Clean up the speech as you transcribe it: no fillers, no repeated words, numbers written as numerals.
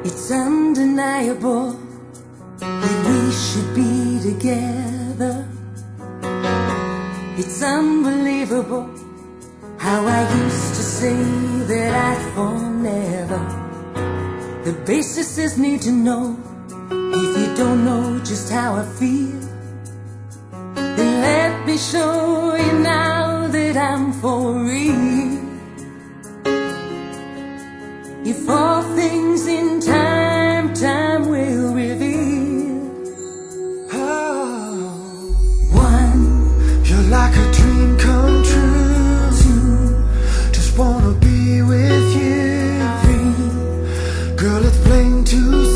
It's undeniable that we should be together. It's unbelievable how I used to say that I'd fall never. The basis is need to know. If you don't know just how I feel, then let me show you now that I'm for real. If all things in time, time will reveal. Oh. One, you're like a dream come true. Two, just wanna be with you. three, Girl, it's plain to